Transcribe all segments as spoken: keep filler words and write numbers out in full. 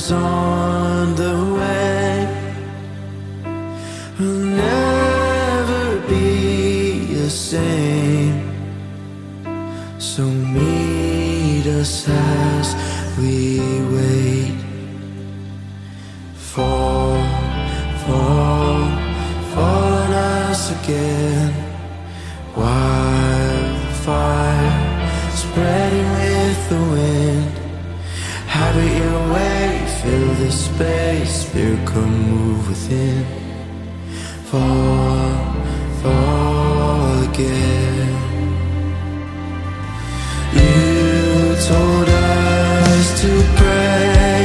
is on the way. We'll never be the same. So meet us as we wait. Fall, fall, fall on us again. Wildfire spreading with the wind. Have it your way, fill this space. Spirit, come move within. Fall, fall again. You told us to pray,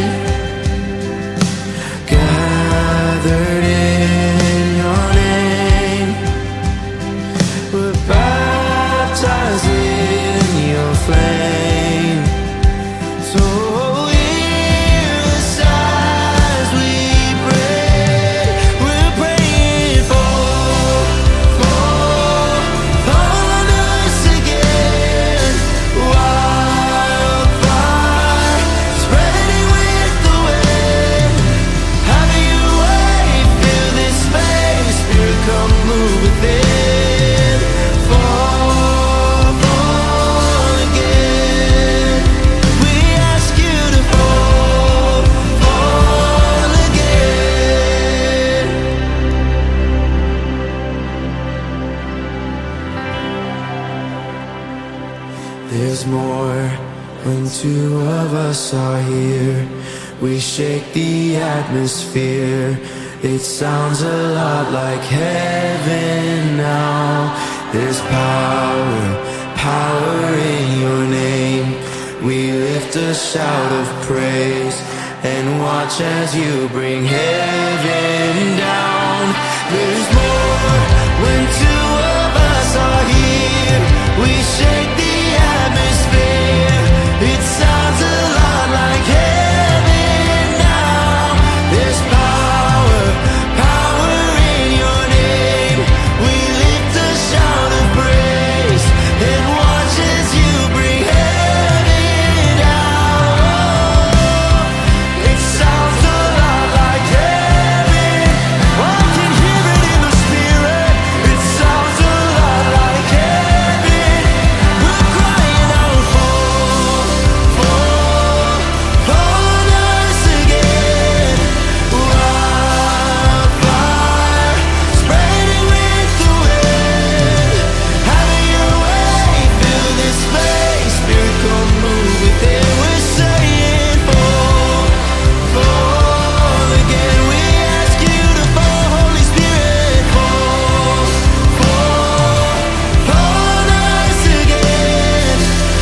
gathered in your name. We're baptized in your flame. So hear us as we pray. We're praying for, for, fall on us again. Wildfire spreading with the wind. Have your way, fill this space. Spirit, come move within. Fall, fall again. We ask you to fall, fall again. There's more when two of us are here. We shake the atmosphere. It sounds a lot like heaven now. There's power, power in your name. We lift a shout of praise and watch as you bring heaven down. There's more when two of us are here. We shake the atmosphere. It sounds a lot like heaven now. There's power, power in your name. We lift a shout of praise and watch as you bring heaven down. It sounds a lot like heaven. I can hear it in the spirit. It sounds a lot like heaven. We're crying out for, for, fall on us again. Wildfire spreading with the wind. Have your way, fill this space. Spirit, come move within. We're saying fall, fall again. We ask you to fall, Holy Spirit. Fall, fall, fall on us again.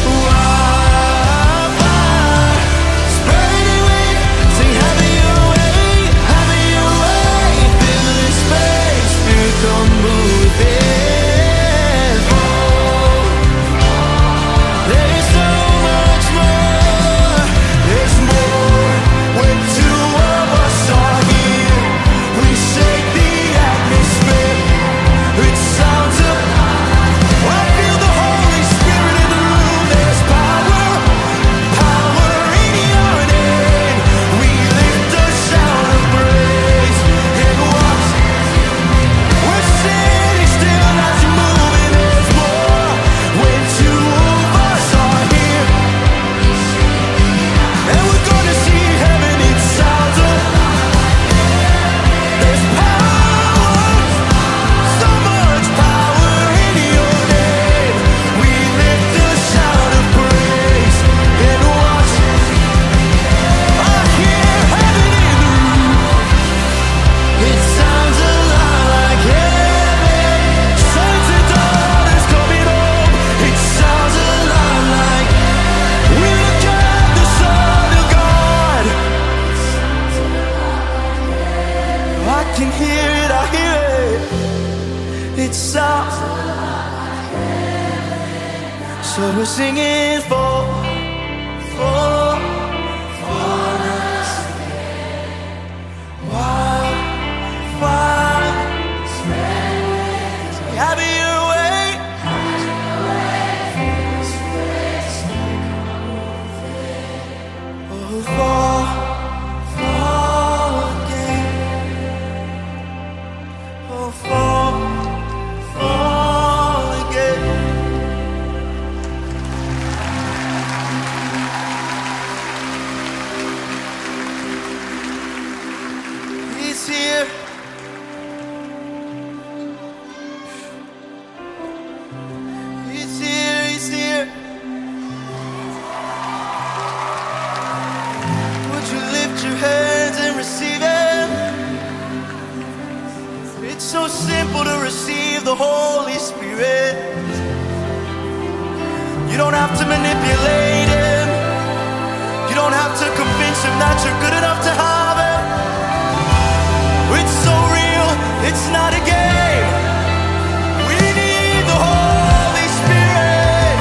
Wildfire spreading with. Sing, have your way, have your way. Fill this space. Spirit, come move within. Fall. There's so much more. There's more when two of us are here. We shake the atmosphere. It sounds a I feel the Holy Spirit in the room. There's power, power in your name. We lift a shout of praise and watch. We're sitting still as you're moving. There's more when two of us are here. And we're gonna see heaven. It sounds a there's power, so much power in your name. We lift a shout of praise and watch. I hear heaven in the room. It sounds a lot like heaven. Sons and daughters coming home. It sounds a lot like we look at the Son of God. I can hear it, I hear it. It sounds so we're singing for, for, for us. Wildfire, have your way. Oh, fall, so simple to receive the Holy Spirit. You don't have to manipulate Him. You don't have to convince Him that you're good enough to have Him. It's so real, it's not a game. We need the Holy Spirit.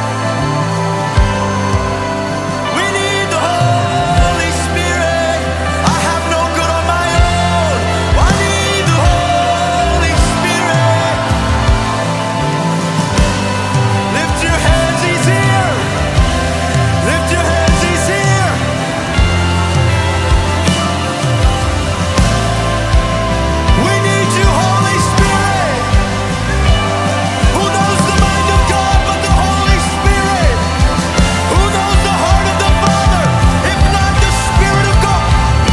We need the Holy Spirit. I have no good on my own. I need the Holy Spirit. Lift your hands, He's here. Lift your hands, He's here. We need you, Holy Spirit. Who knows the mind of God but the Holy Spirit? Who knows the heart of the Father if not the Spirit of God?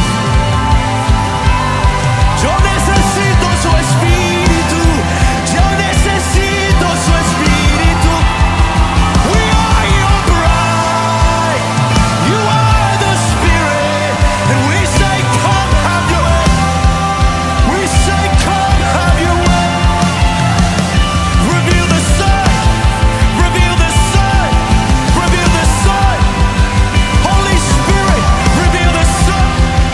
Yo necesito su espíritu. Yo necesito su espíritu. We are your bride. You are the Spirit. And we say, come have your way. We say, come have your way. Reveal the Son. Reveal the Son. Reveal the Son. Holy Spirit, reveal the Son.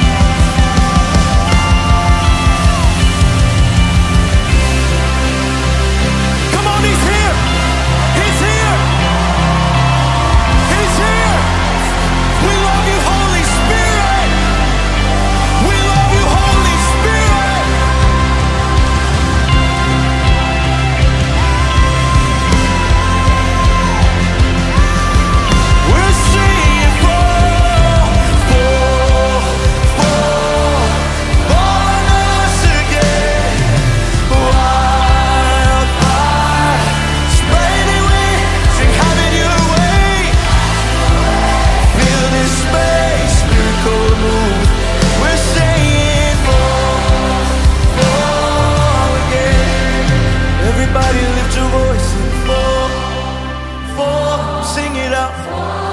Come on, He's here. He's here. He's here. We love you, Holy Spirit. We love you, Holy Spirit. We're singing fall, fall, fall, fall on us again. Wildfire, spreading wings and having your way. Feel this space, miracle move. We're saying fall, fall again. Everybody lift your voice and fall, fall, sing it out.